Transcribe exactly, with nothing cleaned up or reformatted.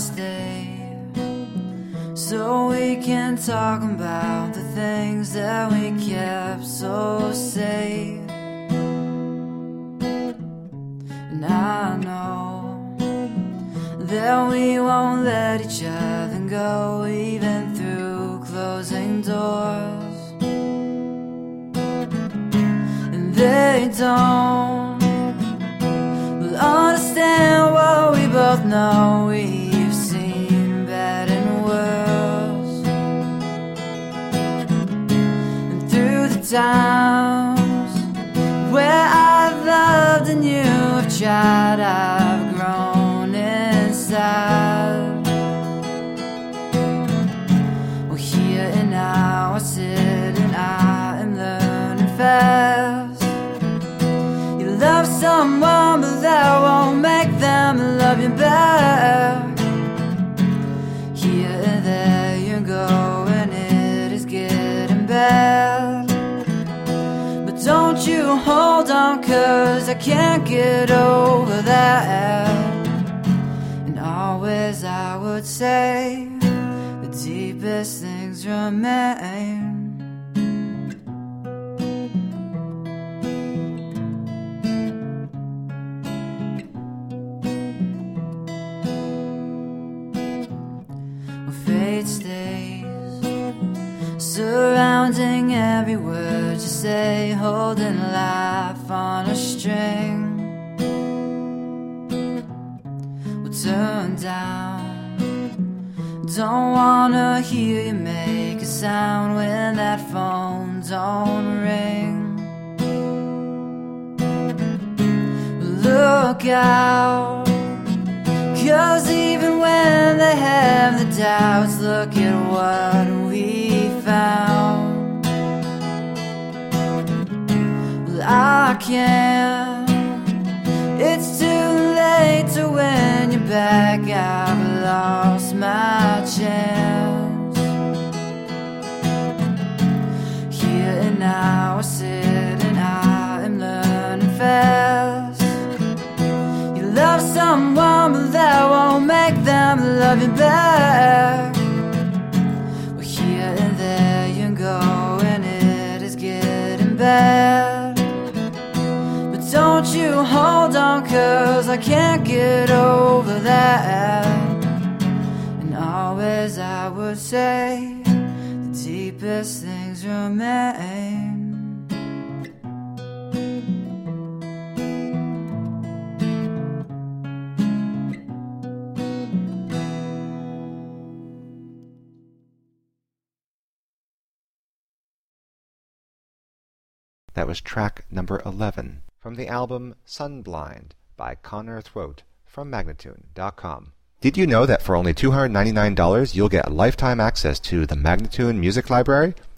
stay so we can talk about the things that we kept so safe. And I know that we won't let each other go, even through closing doors. And they don't will understand what we both know. We've seen bad and worse, and through the times where I've loved and you have tried, I've grown inside. Well, here and now I sit and I am learning fast. You love someone, but that won't make them love you back. Here and there you go, and it is getting bad. But don't you hold on, 'cause I can't get over that. And always I would say the deepest things remain. Fate stays surrounding every word you say, holding life on a string. We'll turn down, don't wanna hear you make a sound when that phone don't ring. Look out, 'cause even when they have the doubts, look at what we found. Well, I can't, it's too late to win you back. I've lost my chance. Here and now I sit and I am learning fast. You love someone, but that won't make them love you back. Well, here and there you go, and it is getting bad. But don't you hold on, 'cause I can't get over that. And always I would say the deepest things remain. That was track number eleven from the album Sunblind by Connor Throat from Magnatune dot com. Did you know that for only two hundred ninety-nine dollars you'll get lifetime access to the Magnatune Music Library?